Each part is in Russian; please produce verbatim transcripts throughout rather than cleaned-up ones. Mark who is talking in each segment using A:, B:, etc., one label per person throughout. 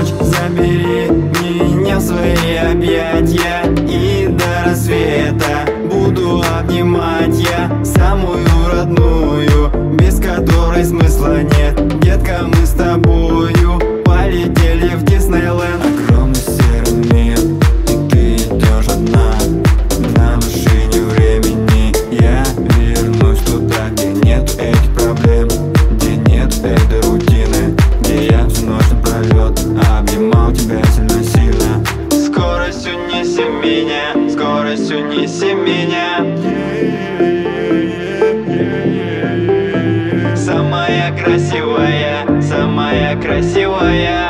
A: ночь забери меня в свои объятия, и до рассвета буду обнимать я самую родную, без которой смысла нет. Детка, мы с тобою полетели в Диснейленд. Огромный серый мир, и ты идешь одна на машине времени. Я вернусь туда, где нет этих проблем, где нет этой рутины, где я всю ночь напролет обнимал тебя сильно-сильно. Скоростью неси меня, скоростью неси меня. Самая красивая, самая красивая.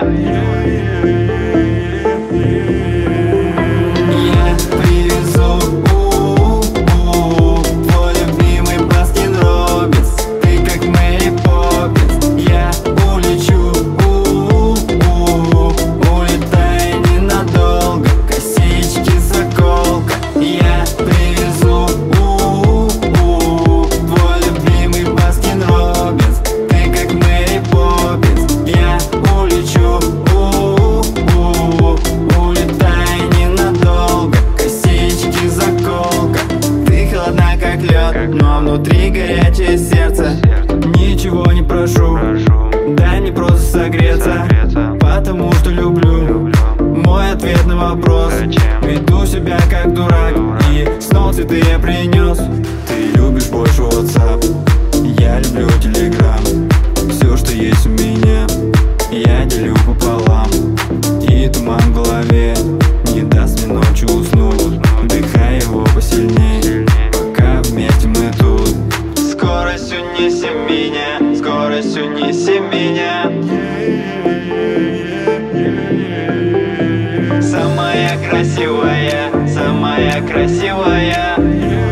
A: Я привезу у-у-у твой любимый Баскин Роббинс. Ты как Мэри Поппинс. Я улечу у-у-у, улетай ненадолго, косички заколка. Я привезу у-у-у твой любимый Баскин Роббинс. Ты как Мэри Поппинс. Я улечу у-у-у, улетай ненадолго, косички заколка. Ты холодна как лед, но внутри горячее сердце. Ничего не прошу, дай мне просто согреться, потому что люблю. Мой ответ на вопрос: веду себя как дурак, и снова цветы я принес. Ты любишь больше WhatsApp, я люблю Telegram. Все, что есть у меня, я делю пополам. И туман в голове не даст мне ночью уснуть. Вдыхай его посильней, пока вместе мы тут. Скоростью неси меня, скоростью неси меня. Самая красивая, самая красивая.